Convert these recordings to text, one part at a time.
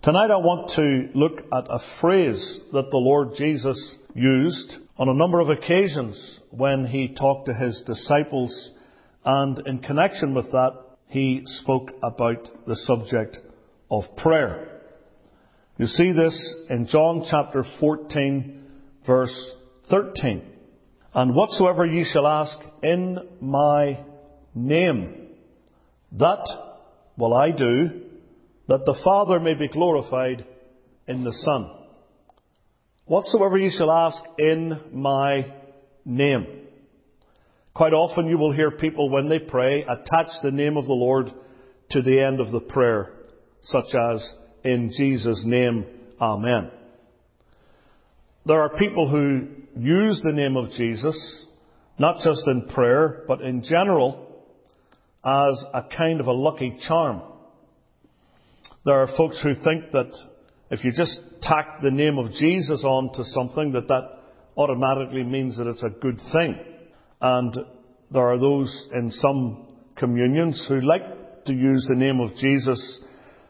Tonight I want to look at a phrase that the Lord Jesus used on a number of occasions when he talked to his disciples, and in connection with that he spoke about the subject of prayer. You see this in John chapter 14 verse 13. And whatsoever ye shall ask in my name, that will I do, that the Father may be glorified in the Son. Whatsoever ye shall ask in my name. Quite often you will hear people, when they pray, attach the name of the Lord to the end of the prayer, such as, in Jesus' name, Amen. There are people who use the name of Jesus, not just in prayer, but in general, as a kind of a lucky charm. There are folks who think that if you just tack the name of Jesus onto something, that automatically means that it's a good thing. And there are those in some communions who like to use the name of Jesus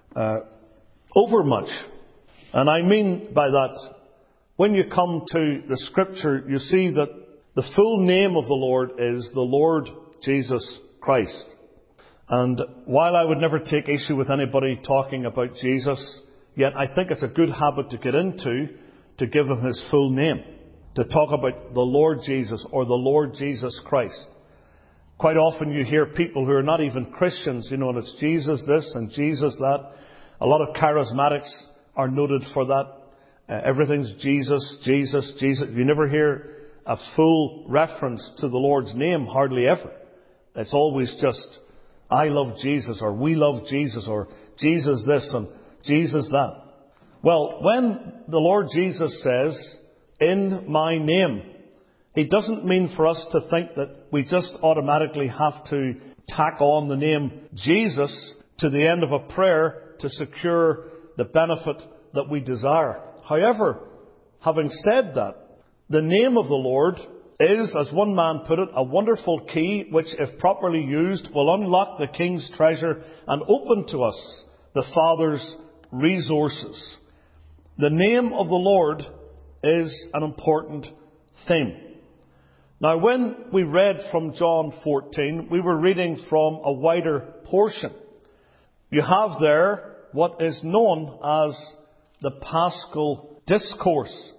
overmuch. And I mean by that, when you come to the Scripture, you see that the full name of the Lord is the Lord Jesus Christ. And while I would never take issue with anybody talking about Jesus, yet I think it's a good habit to get into to give him his full name. To talk about the Lord Jesus or the Lord Jesus Christ. Quite often you hear people who are not even Christians, and it's Jesus this and Jesus that. A lot of charismatics are noted for that. Everything's Jesus, Jesus, Jesus. You never hear a full reference to the Lord's name, hardly ever. It's always just, I love Jesus, or we love Jesus, or Jesus this and Jesus that. Well, when the Lord Jesus says, in my name, He doesn't mean for us to think that we just automatically have to tack on the name Jesus to the end of a prayer to secure the benefit that we desire. However, having said that, the name of the Lord is, as one man put it, a wonderful key which, if properly used, will unlock the King's treasure and open to us the Father's resources. The name of the Lord is an important theme. Now, when we read from John 14, we were reading from a wider portion. You have there what is known as the Paschal Discourse.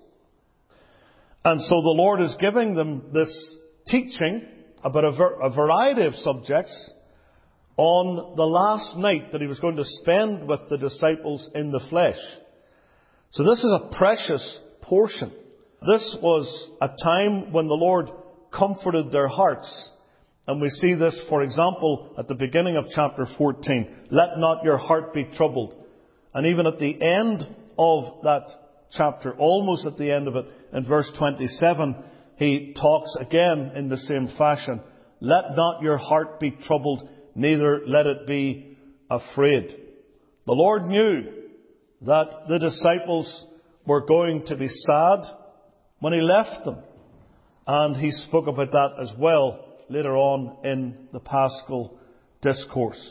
And so the Lord is giving them this teaching about a variety of subjects on the last night that He was going to spend with the disciples in the flesh. So this is a precious portion. This was a time when the Lord comforted their hearts. And we see this, for example, at the beginning of chapter 14. Let not your heart be troubled. And even at the end of that chapter, almost at the end of it, in verse 27, He talks again in the same fashion. Let not your heart be troubled, neither let it be afraid. The Lord knew that the disciples were going to be sad when He left them. And He spoke about that as well later on in the Paschal Discourse.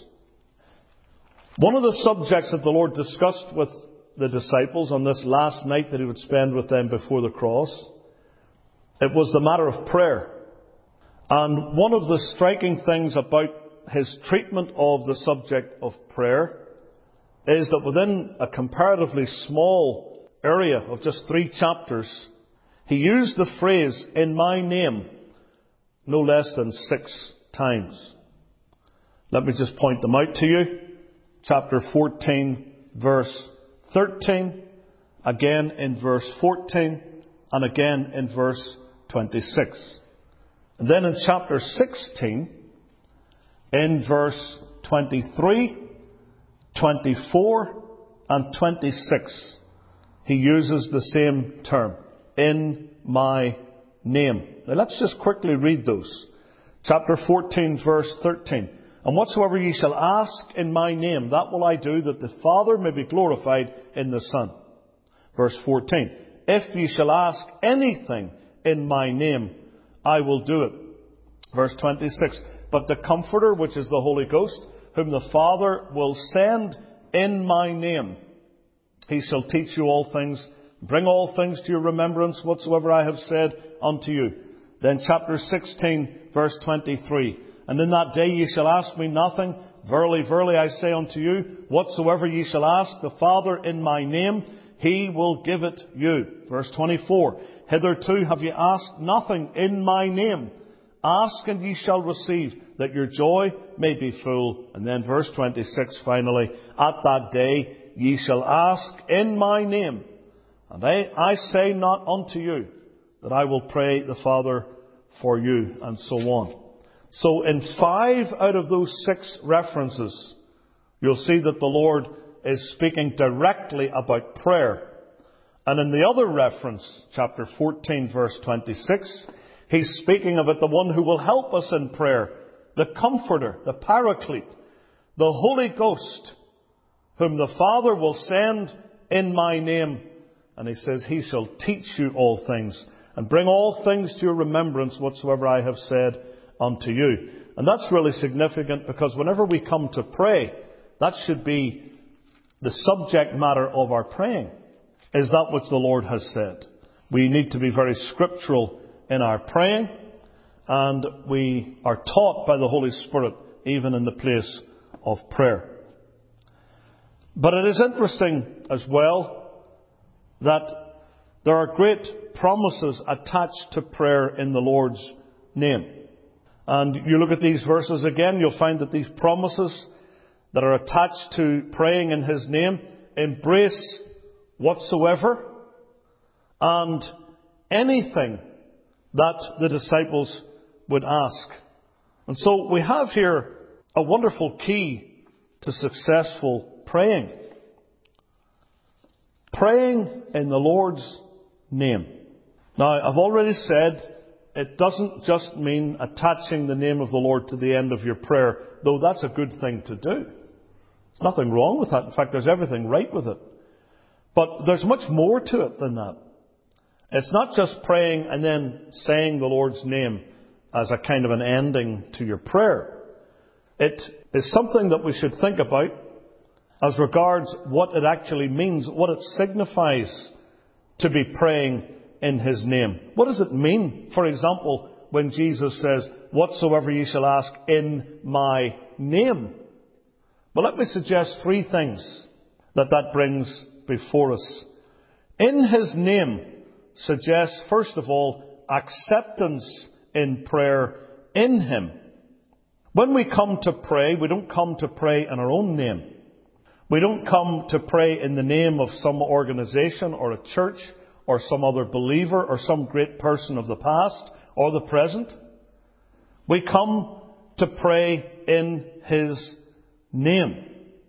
One of the subjects that the Lord discussed with the disciples on this last night that He would spend with them before the cross, it was the matter of prayer. And one of the striking things about His treatment of the subject of prayer is that within a comparatively small area of just 3 chapters, He used the phrase, in my name, no less than 6 times. Let me just point them out to you. Chapter 14, verse 13, again in verse 14, and again in verse 26. And then in chapter 16, in verse 23, 24, and 26, He uses the same term, in my name. Now let's just quickly read those. Chapter 14, verse 13. And whatsoever ye shall ask in my name, that will I do, that the Father may be glorified in the Son. Verse 14. If ye shall ask anything in my name, I will do it. Verse 26. But the Comforter, which is the Holy Ghost, whom the Father will send in my name, He shall teach you all things, bring all things to your remembrance whatsoever I have said unto you. Then chapter 16, verse 23. And in that day ye shall ask me nothing. Verily, verily, I say unto you, whatsoever ye shall ask the Father in my name, He will give it you. Verse 24. Hitherto have ye asked nothing in my name. Ask and ye shall receive, that your joy may be full. And then verse 26 finally. At that day ye shall ask in my name. And I say not unto you that I will pray the Father for you, and so on. So in 5 out of those 6 references, you'll see that the Lord is speaking directly about prayer. And in the other reference, chapter 14, verse 26, He's speaking about the one who will help us in prayer, the Comforter, the Paraclete, the Holy Ghost, whom the Father will send in my name. And He says, He shall teach you all things, and bring all things to your remembrance whatsoever I have said unto you. And that's really significant, because whenever we come to pray, that should be the subject matter of our praying, is that which the Lord has said. We need to be very scriptural in our praying, and we are taught by the Holy Spirit even in the place of prayer. But it is interesting as well that there are great promises attached to prayer in the Lord's name. And you look at these verses again, you'll find that these promises that are attached to praying in His name embrace whatsoever and anything that the disciples would ask. And so we have here a wonderful key to successful praying. Praying in the Lord's name. Now, I've already said it doesn't just mean attaching the name of the Lord to the end of your prayer, though that's a good thing to do. There's nothing wrong with that. In fact, there's everything right with it. But there's much more to it than that. It's not just praying and then saying the Lord's name as a kind of an ending to your prayer. It is something that we should think about as regards what it actually means, what it signifies to be praying in His name. What does it mean, for example, when Jesus says, whatsoever ye shall ask in my name? Well, let me suggest 3 things that brings before us. In His name suggests, first of all, acceptance in prayer in Him. When we come to pray, we don't come to pray in our own name. We don't come to pray in the name of some organization or a church or some other believer or some great person of the past or the present. We come to pray in His name.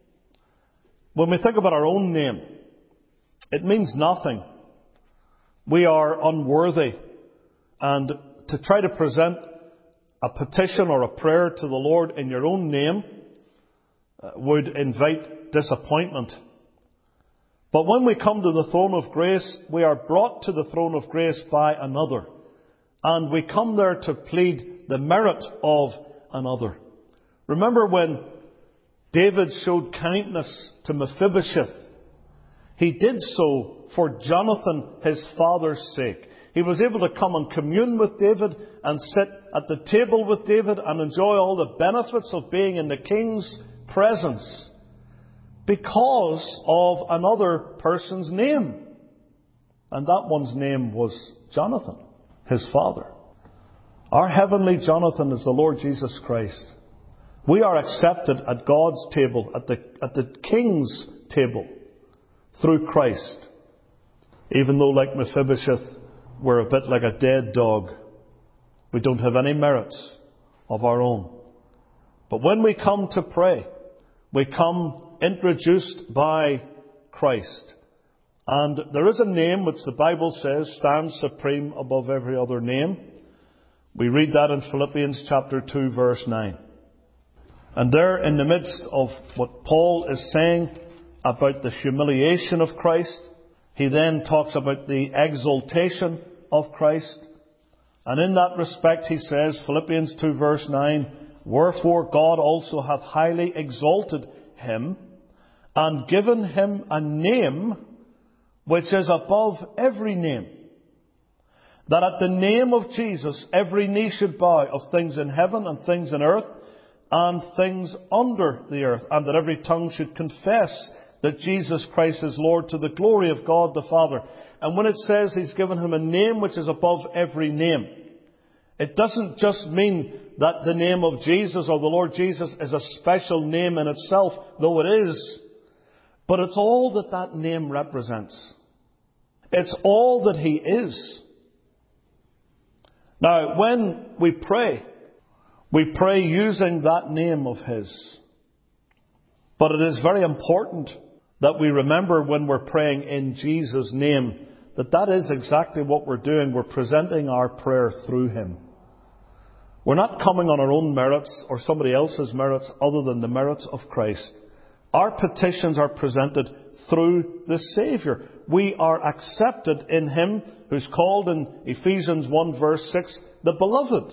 When we think about our own name, it means nothing. We are unworthy, and to try to present a petition or a prayer to the Lord in your own name would invite disappointment. But when we come to the throne of grace, we are brought to the throne of grace by another, and we come there to plead the merit of another. Remember when David showed kindness to Mephibosheth? He did so for Jonathan, his father's sake. He was able to come and commune with David and sit at the table with David and enjoy all the benefits of being in the king's presence because of another person's name. And that one's name was Jonathan, his father. Our heavenly Jonathan is the Lord Jesus Christ. We are accepted at God's table, at the king's table, through Christ. Even though, like Mephibosheth, we're a bit like a dead dog. We don't have any merits of our own. But when we come to pray, we come introduced by Christ. And there is a name which the Bible says stands supreme above every other name. We read that in Philippians chapter 2, verse 9. And there, in the midst of what Paul is saying about the humiliation of Christ, he then talks about the exaltation of Christ. And in that respect, he says, Philippians 2, verse 9, wherefore God also hath highly exalted him, and given him a name which is above every name, that at the name of Jesus every knee should bow, of things in heaven and things in earth and things under the earth, and that every tongue should confess that Jesus Christ is Lord, to the glory of God the Father. And when it says he's given him a name which is above every name, it doesn't just mean that the name of Jesus or the Lord Jesus is a special name in itself, though it is, but it's all that that name represents. It's all that he is. Now, when we pray using that name of his. But it is very important that we remember when we're praying in Jesus' name that that is exactly what we're doing. We're presenting our prayer through him. We're not coming on our own merits or somebody else's merits other than the merits of Christ. Our petitions are presented through the Saviour. We are accepted in him who's called in Ephesians 1 verse 6, the Beloved.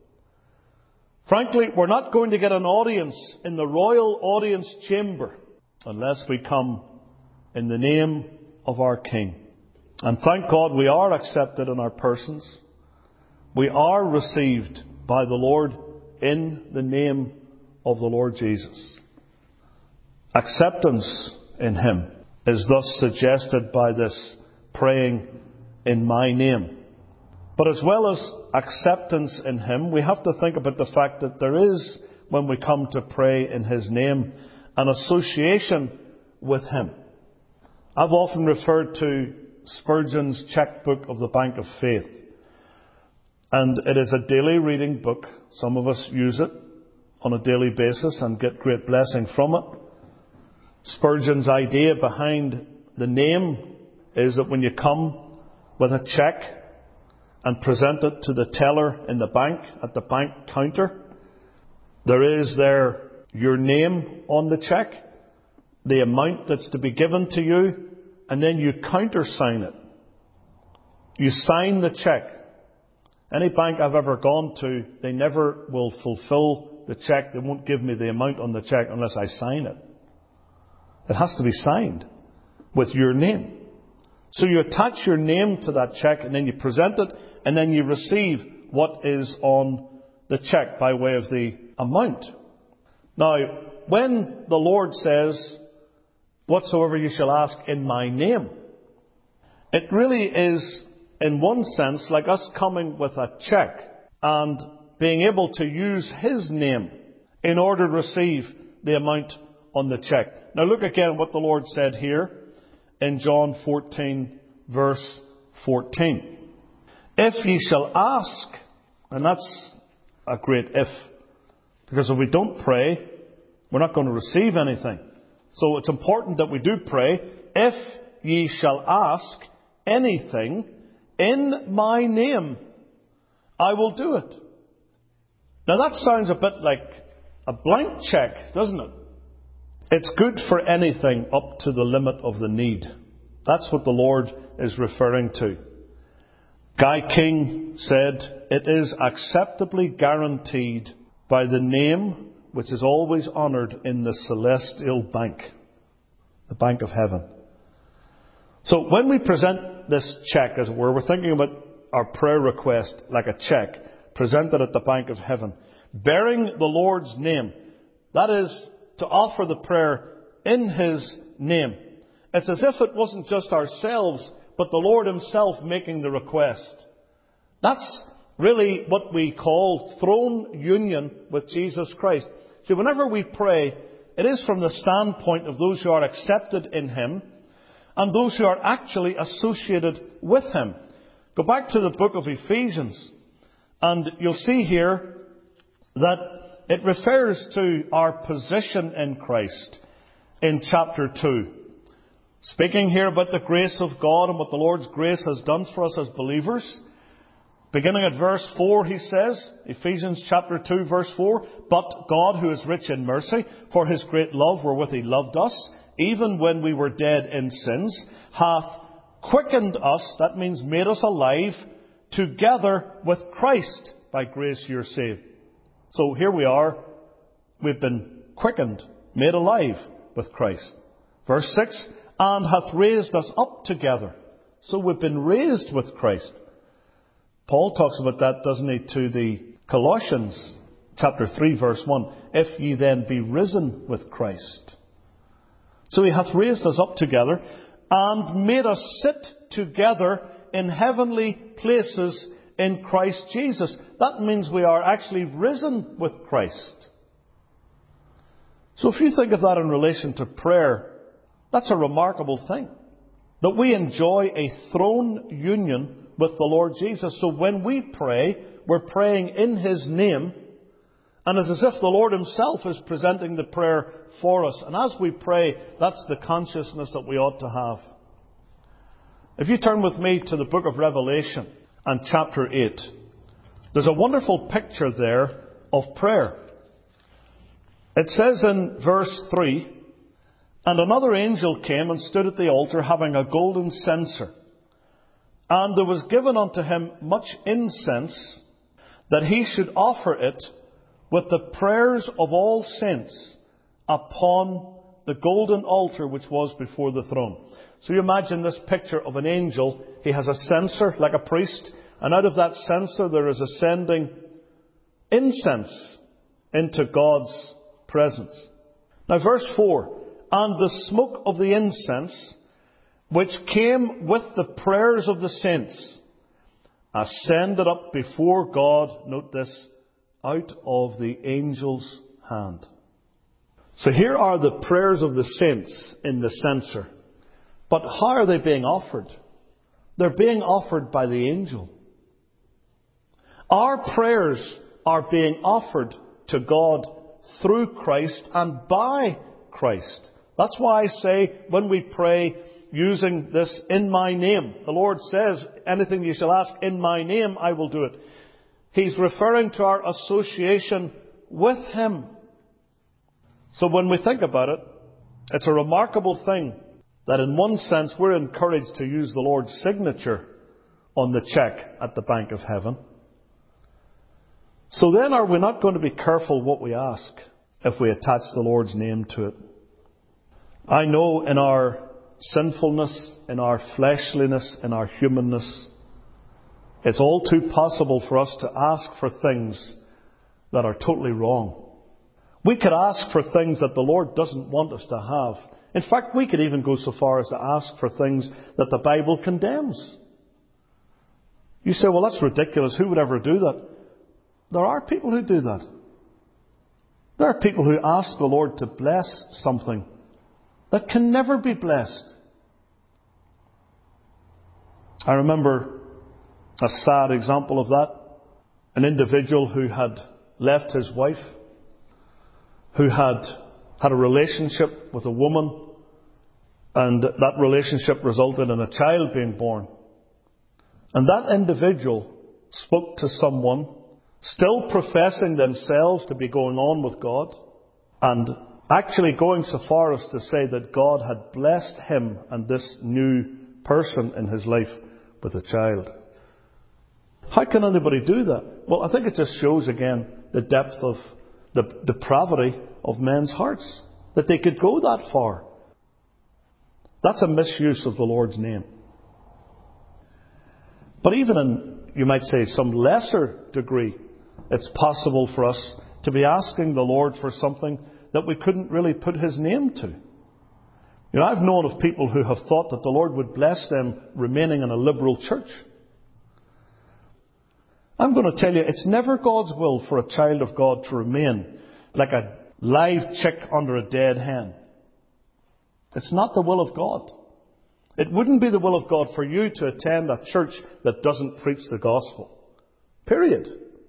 Frankly, we're not going to get an audience in the royal audience chamber unless we come in the name of our King. And thank God we are accepted in our persons. We are received by the Lord in the name of the Lord Jesus. Acceptance in him is thus suggested by this praying in my name. But as well as acceptance in him, we have to think about the fact that there is, when we come to pray in his name, an association with him. I've often referred to Spurgeon's checkbook of the Bank of Faith. And it is a daily reading book. Some of us use it on a daily basis and get great blessing from it. Spurgeon's idea behind the name is that when you come with a cheque and present it to the teller in the bank, at the bank counter, there is there your name on the cheque, the amount that's to be given to you, and then you countersign it. You sign the cheque. Any bank I've ever gone to, they never will fulfill the cheque. They won't give me the amount on the cheque unless I sign it. It has to be signed with your name. So you attach your name to that cheque and then you present it and then you receive what is on the cheque by way of the amount. Now, when the Lord says, whatsoever you shall ask in my name, it really is, in one sense, like us coming with a cheque and being able to use his name in order to receive the amount on the cheque. Now look again what the Lord said here in John 14 verse 14. If ye shall ask, and that's a great if, because if we don't pray, we're not going to receive anything. So it's important that we do pray. If ye shall ask anything in my name, I will do it. Now that sounds a bit like a blank cheque, doesn't it? It's good for anything up to the limit of the need. That's what the Lord is referring to. Guy King said, it is acceptably guaranteed by the name which is always honoured in the celestial bank, the bank of heaven. So when we present this cheque, as it were, we're thinking about our prayer request like a cheque presented at the bank of heaven, bearing the Lord's name. That is to offer the prayer in his name. It's as if it wasn't just ourselves, but the Lord himself making the request. That's really what we call throne union with Jesus Christ. See, whenever we pray, it is from the standpoint of those who are accepted in him and those who are actually associated with him. Go back to the book of Ephesians and you'll see here that it refers to our position in Christ in chapter 2. Speaking here about the grace of God and what the Lord's grace has done for us as believers. Beginning at verse 4, he says, Ephesians chapter 2, verse 4, but God, who is rich in mercy, for his great love wherewith he loved us, even when we were dead in sins, hath quickened us, that means made us alive, together with Christ. By grace you're saved. So here we are. We've been quickened, made alive with Christ. Verse 6, and hath raised us up together. So we've been raised with Christ. Paul talks about that, doesn't he, to the Colossians chapter 3 verse 1. If ye then be risen with Christ. So he hath raised us up together and made us sit together in heavenly places in Christ Jesus. That means we are actually risen with Christ. So if you think of that in relation to prayer, that's a remarkable thing. That we enjoy a throne union with the Lord Jesus. So when we pray, we're praying in His name. And it's as if the Lord Himself is presenting the prayer for us. And as we pray, that's the consciousness that we ought to have. If you turn with me to the book of Revelation and chapter 8, there's a wonderful picture there of prayer. It says in verse 3, and another angel came and stood at the altar having a golden censer. And there was given unto him much incense, that he should offer it with the prayers of all saints upon the golden altar which was before the throne. So you imagine this picture of an angel. He has a censer like a priest, and out of that censer there is ascending incense into God's presence. Now verse 4, and the smoke of the incense, which came with the prayers of the saints, ascended up before God, note this, out of the angel's hand. So here are the prayers of the saints in the censer. But how are they being offered? They're being offered by the angel. Our prayers are being offered to God through Christ and by Christ. That's why I say when we pray using this in my name, the Lord says, anything you shall ask in my name, I will do it. He's referring to our association with Him. So when we think about it, it's a remarkable thing that in one sense we're encouraged to use the Lord's signature on the check at the Bank of Heaven. So then are we not going to be careful what we ask if we attach the Lord's name to it? I know in our sinfulness, in our fleshliness, in our humanness, it's all too possible for us to ask for things that are totally wrong. We could ask for things that the Lord doesn't want us to have. In fact, we could even go so far as to ask for things that the Bible condemns. You say, well, that's ridiculous. Who would ever do that? There are people who do that. There are people who ask the Lord to bless something that can never be blessed. I remember a sad example of that. An individual who had left his wife, who had a relationship with a woman, and that relationship resulted in a child being born. And that individual spoke to someone, still professing themselves to be going on with God, and actually going so far as to say that God had blessed him and this new person in his life with a child. How can anybody do that? Well, I think it just shows again the depth of the depravity of men's hearts, that they could go that far. That's a misuse of the Lord's name. But even in, you might say, some lesser degree, it's possible for us to be asking the Lord for something that we couldn't really put His name to. You know, I've known of people who have thought that the Lord would bless them remaining in a liberal church. I'm going to tell you, it's never God's will for a child of God to remain like a live chick under a dead hen. It's not the will of God. It wouldn't be the will of God for you to attend a church that doesn't preach the gospel. Period.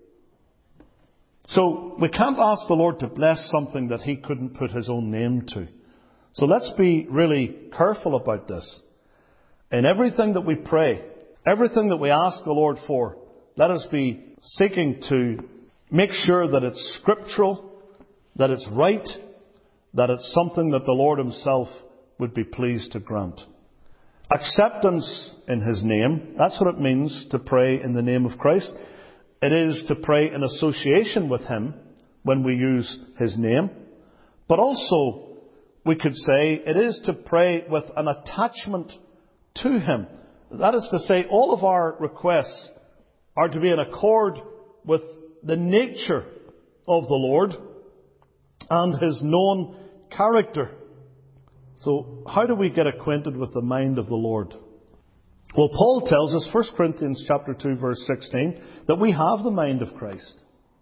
So we can't ask the Lord to bless something that He couldn't put His own name to. So let's be really careful about this. In everything that we pray, everything that we ask the Lord for, let us be seeking to make sure that it's scriptural, that it's right, that it's something that the Lord Himself would be pleased to grant. Acceptance in His name, that's what it means to pray in the name of Christ. It is to pray in association with Him when we use His name. But also, we could say it is to pray with an attachment to Him. That is to say, all of our requests are to be in accord with the nature of the Lord and His known character. So, how do we get acquainted with the mind of the Lord? Well, Paul tells us, 1 Corinthians chapter 2, verse 16, that we have the mind of Christ.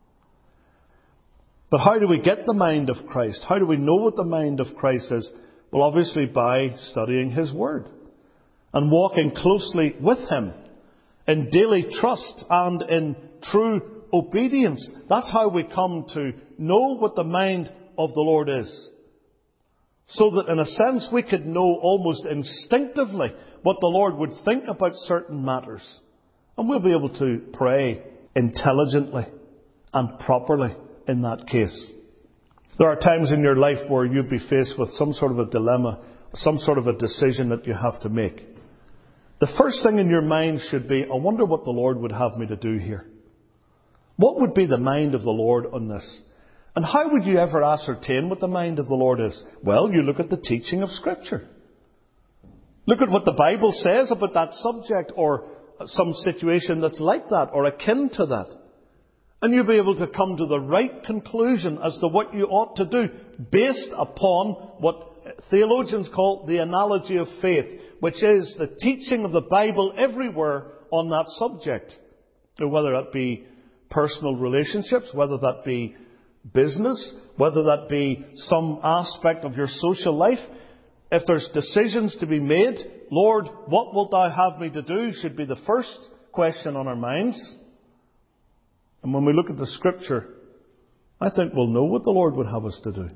But how do we get the mind of Christ? How do we know what the mind of Christ is? Well, obviously by studying His Word and walking closely with Him in daily trust and in true obedience. That's how we come to know what the mind of the Lord is. So that in a sense we could know almost instinctively what the Lord would think about certain matters. And we'll be able to pray intelligently and properly in that case. There are times in your life where you'll be faced with some sort of a dilemma, some sort of a decision that you have to make. The first thing in your mind should be, I wonder what the Lord would have me to do here. What would be the mind of the Lord on this? And how would you ever ascertain what the mind of the Lord is? Well, you look at the teaching of Scripture. Look at what the Bible says about that subject or some situation that's like that or akin to that. And you'll be able to come to the right conclusion as to what you ought to do based upon what theologians call the analogy of faith, which is the teaching of the Bible everywhere on that subject. Whether that be personal relationships, whether that be business, whether that be some aspect of your social life. If there's decisions to be made, Lord, what wilt Thou have me to do, should be the first question on our minds. And when we look at the Scripture, I think we'll know what the Lord would have us to do.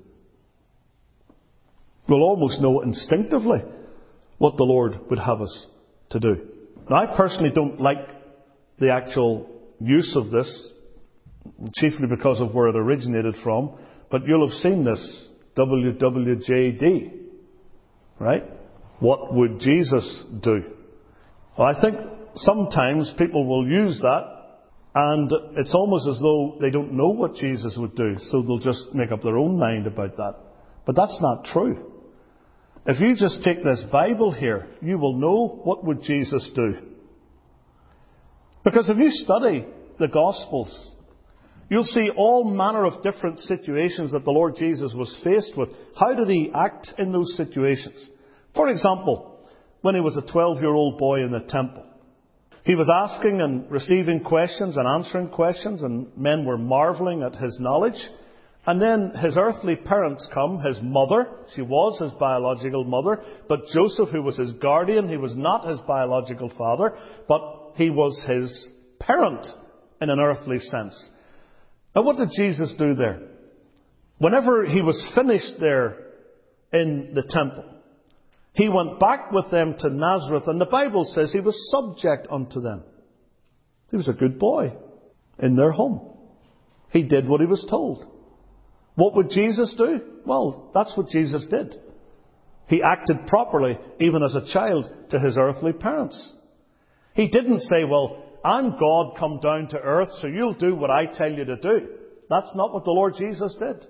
We'll almost know instinctively what the Lord would have us to do. Now, I personally don't like the actual use of this, chiefly because of where it originated from, but you'll have seen this, WWJD, right? What would Jesus do? Well, I think sometimes people will use that, and it's almost as though they don't know what Jesus would do, so they'll just make up their own mind about that. But that's not true. If you just take this Bible here, you will know what would Jesus do. Because if you study the Gospels, you'll see all manner of different situations that the Lord Jesus was faced with. How did He act in those situations? For example, when He was a 12-year-old boy in the temple, He was asking and receiving questions and answering questions, and men were marvelling at His knowledge. And then His earthly parents come, His mother. She was His biological mother. But Joseph, who was His guardian, he was not His biological father, but he was His parent in an earthly sense. Now, what did Jesus do there? Whenever He was finished there in the temple, He went back with them to Nazareth, and the Bible says He was subject unto them. He was a good boy in their home. He did what He was told. What would Jesus do? Well, that's what Jesus did. He acted properly, even as a child, to His earthly parents. He didn't say, well, I'm God come down to earth, so you'll do what I tell you to do. That's not what the Lord Jesus did.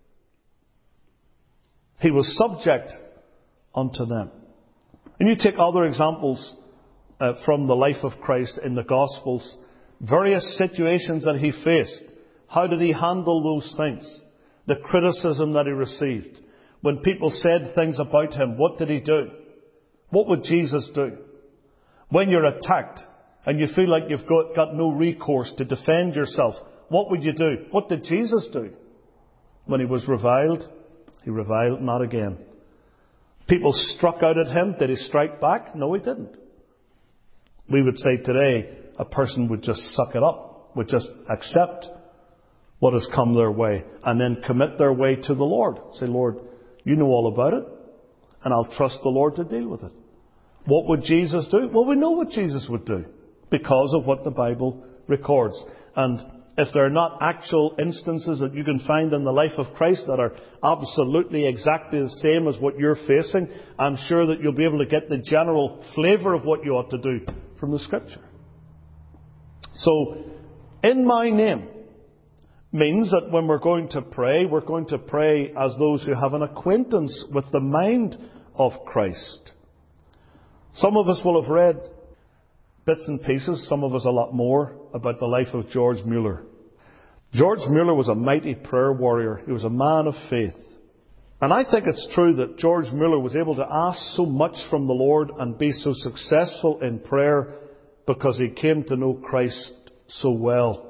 He was subject unto them. And you take other examples from the life of Christ in the Gospels, various situations that He faced. How did He handle those things? The criticism that He received. When people said things about Him, what did He do? What would Jesus do? When you're attacked and you feel like you've got no recourse to defend yourself, what would you do? What did Jesus do? When He was reviled, He reviled not again. People struck out at Him. Did He strike back? No, He didn't. We would say today, a person would just suck it up, would just accept what has come their way, and then commit their way to the Lord. Say, Lord, you know all about it, and I'll trust the Lord to deal with it. What would Jesus do? Well, we know what Jesus would do, because of what the Bible records. And if there are not actual instances that you can find in the life of Christ that are absolutely exactly the same as what you're facing, I'm sure that you'll be able to get the general flavour of what you ought to do from the Scripture. So, in my name, means that when we're going to pray as those who have an acquaintance with the mind of Christ. Some of us will have read bits and pieces, some of us a lot more, about the life of George Mueller. George Mueller was a mighty prayer warrior. He was a man of faith. And I think it's true that George Mueller was able to ask so much from the Lord and be so successful in prayer because he came to know Christ so well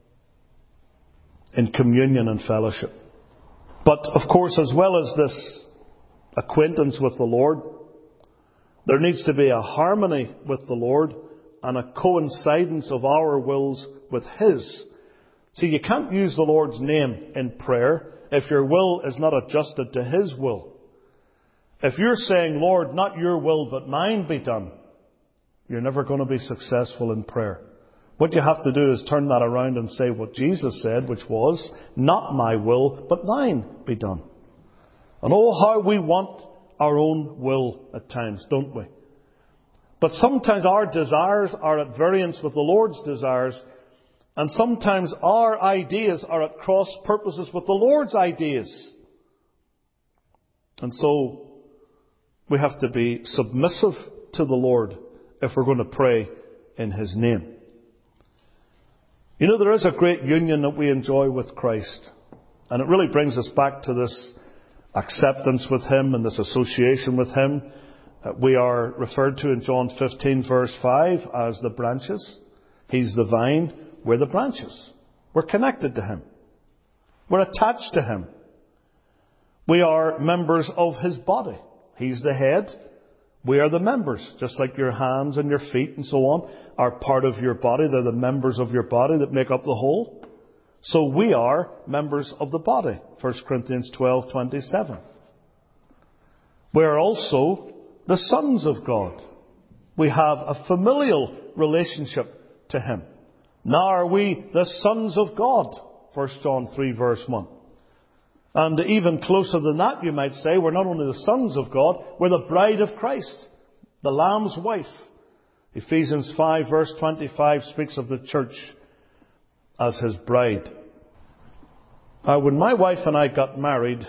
in communion and fellowship. But, of course, as well as this acquaintance with the Lord, there needs to be a harmony with the Lord and a coincidence of our wills with His. See, you can't use the Lord's name in prayer if your will is not adjusted to His will. If you're saying, Lord, not your will but mine be done, you're never going to be successful in prayer. What you have to do is turn that around and say what Jesus said, which was, not my will but thine be done. And oh, how we want our own will at times, don't we? But sometimes our desires are at variance with the Lord's desires, and sometimes our ideas are at cross purposes with the Lord's ideas. And so we have to be submissive to the Lord if we're going to pray in His name. You know, there is a great union that we enjoy with Christ. And it really brings us back to this acceptance with Him and this association with Him. We are referred to in John 15 verse 5 as the branches. He's the vine, we're the branches. We're connected to Him. We're attached to Him. We are members of His body. He's the head. We are the members. Just like your hands and your feet and so on are part of your body. They're the members of your body that make up the whole. So we are members of the body. 1 Corinthians 12:27. We are also the sons of God. We have a familial relationship to Him. Now are we the sons of God? 1 John 3 verse 1. And even closer than that, you might say, we're not only the sons of God, we're the bride of Christ, the Lamb's wife. Ephesians 5 verse 25 speaks of the church as His bride. When my wife and I got married,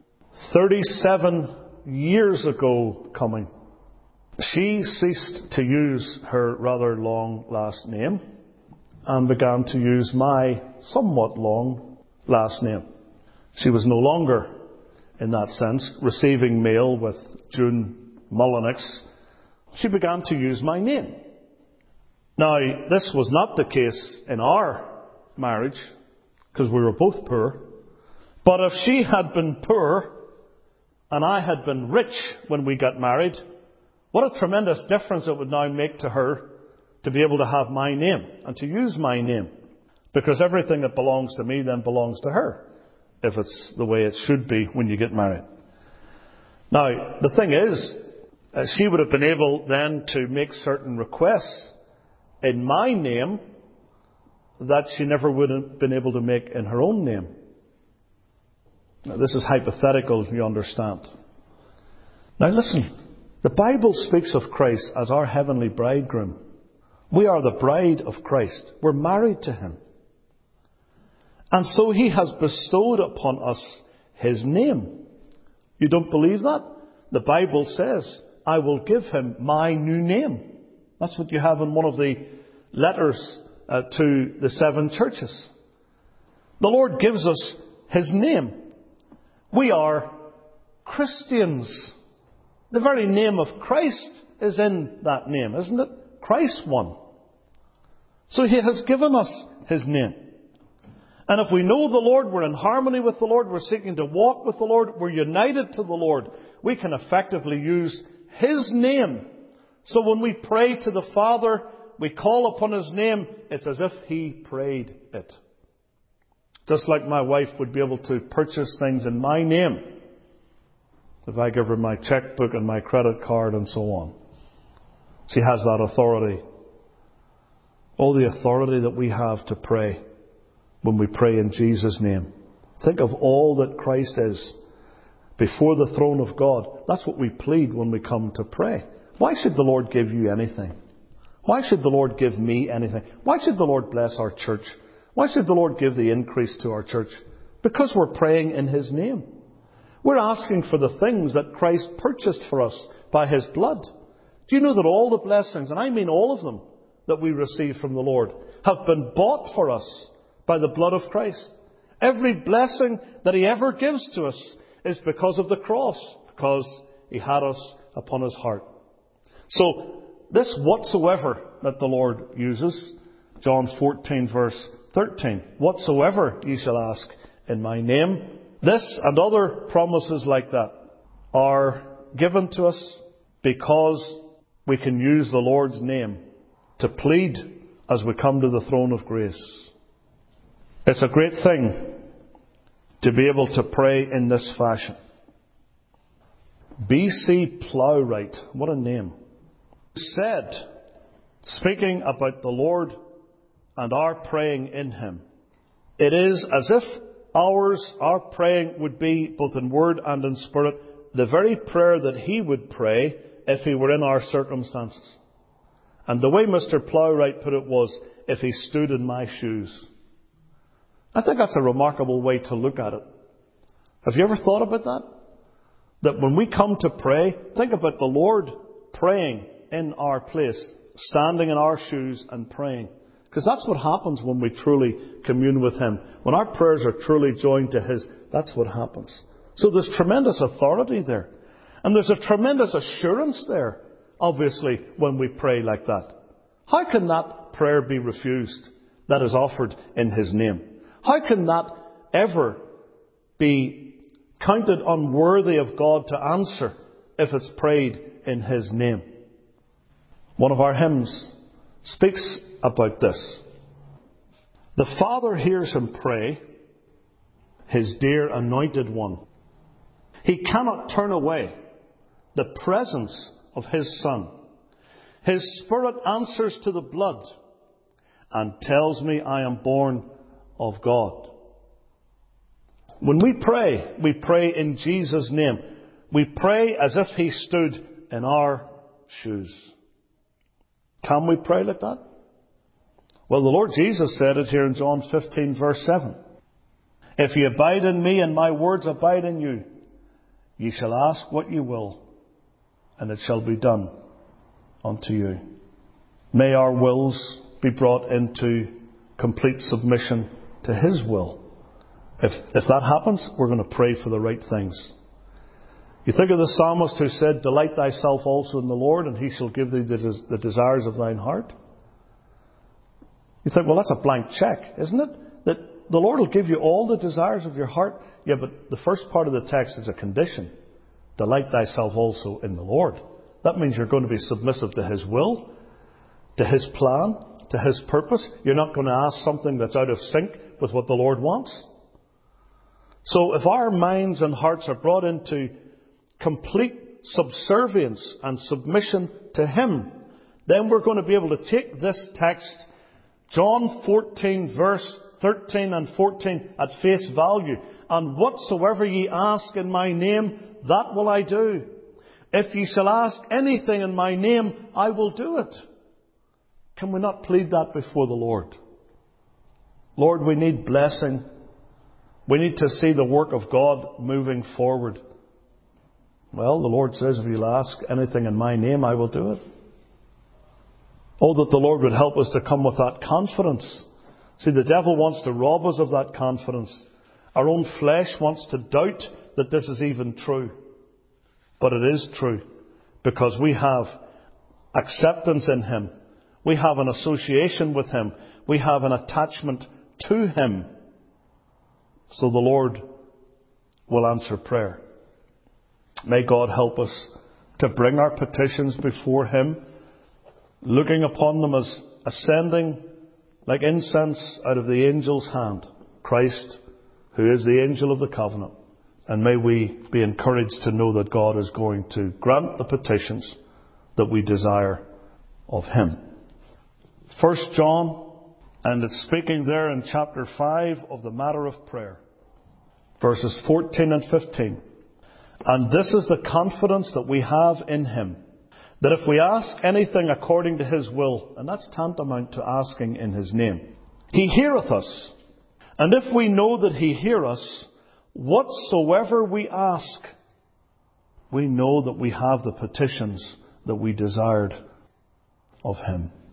37 years ago coming, she ceased to use her rather long last name and began to use my somewhat long last name. She was no longer, in that sense, receiving mail with June Mullenix. She began to use my name. Now, this was not the case in our marriage, because we were both poor. But if she had been poor and I had been rich when we got married, what a tremendous difference it would now make to her to be able to have my name and to use my name. Because everything that belongs to me then belongs to her, if it's the way it should be when you get married. Now, the thing is, she would have been able then to make certain requests in my name that she never would have been able to make in her own name. Now, this is hypothetical, you understand. Now listen, the Bible speaks of Christ as our heavenly bridegroom. We are the bride of Christ. We're married to Him. And so He has bestowed upon us His name. You don't believe that? The Bible says, I will give him my new name. That's what you have in one of the letters to the 7 churches. The Lord gives us His name. We are Christians. The very name of Christ is in that name, isn't it? Christ one. So He has given us His name. And if we know the Lord, we're in harmony with the Lord, we're seeking to walk with the Lord, we're united to the Lord, we can effectively use His name. So when we pray to the Father, we call upon His name, it's as if He prayed it. Just like my wife would be able to purchase things in my name, if I give her my checkbook and my credit card and so on. She has that authority. All the authority that we have to pray when we pray in Jesus' name. Think of all that Christ is before the throne of God. That's what we plead when we come to pray. Why should the Lord give you anything? Why should the Lord give me anything? Why should the Lord bless our church Why should the Lord give the increase to our church? Because we're praying in His name. We're asking for the things that Christ purchased for us by His blood. Do you know that all the blessings, and I mean all of them, that we receive from the Lord have been bought for us by the blood of Christ? Every blessing that He ever gives to us is because of the cross, because He had us upon His heart. So, this whatsoever that the Lord uses, John 14 verse 13, whatsoever ye shall ask in my name, this and other promises like that are given to us because we can use the Lord's name to plead as we come to the throne of grace. It's a great thing to be able to pray in this fashion. B.C. Plowright, what a name, said, speaking about the Lord and our praying in Him, it is as if our praying would be, both in word and in spirit, the very prayer that He would pray if He were in our circumstances. And the way Mr. Plowright put it was, if He stood in my shoes. I think that's a remarkable way to look at it. Have you ever thought about that? That when we come to pray, think about the Lord praying in our place, standing in our shoes and praying. Because that's what happens when we truly commune with Him. When our prayers are truly joined to His, that's what happens. So there's tremendous authority there. And there's a tremendous assurance there, obviously, when we pray like that. How can that prayer be refused that is offered in His name? How can that ever be counted unworthy of God to answer if it's prayed in His name? One of our hymns speaks about this. The Father hears him pray, His dear anointed one. He cannot turn away the presence of His Son. His Spirit answers to the blood and tells me I am born of God. When we pray in Jesus' name. We pray as if He stood in our shoes. Can we pray like that? Well, the Lord Jesus said it here in John 15 verse 7. If ye abide in me and my words abide in you, ye shall ask what ye will, and it shall be done unto you. May our wills be brought into complete submission to His will. If that happens, we're going to pray for the right things. You think of the psalmist who said, delight thyself also in the Lord, and He shall give thee the desires of thine heart. You think, well, that's a blank check, isn't it? That the Lord will give you all the desires of your heart. Yeah, but the first part of the text is a condition. Delight thyself also in the Lord. That means you're going to be submissive to His will, to His plan, to His purpose. You're not going to ask something that's out of sync with what the Lord wants. So if our minds and hearts are brought into complete subservience and submission to Him, then we're going to be able to take this text, John 14 verse 13 and 14, at face value. And whatsoever ye ask in my name, that will I do. If ye shall ask anything in my name, I will do it. Can we not plead that before the Lord? Lord, we need blessing. We need to see the work of God moving forward. Well, the Lord says, if you'll ask anything in my name, I will do it. Oh, that the Lord would help us to come with that confidence. See, the devil wants to rob us of that confidence. Our own flesh wants to doubt that this is even true. But it is true, because we have acceptance in Him. We have an association with Him. We have an attachment to Him. So the Lord will answer prayer. May God help us to bring our petitions before Him, looking upon them as ascending like incense out of the angel's hand, Christ, who is the angel of the covenant. And may we be encouraged to know that God is going to grant the petitions that we desire of Him. 1 John, and it's speaking there in chapter 5 of the matter of prayer, verses 14 and 15. And this is the confidence that we have in Him, that if we ask anything according to His will, and that's tantamount to asking in His name, He heareth us. And if we know that He hear us, whatsoever we ask, we know that we have the petitions that we desired of Him.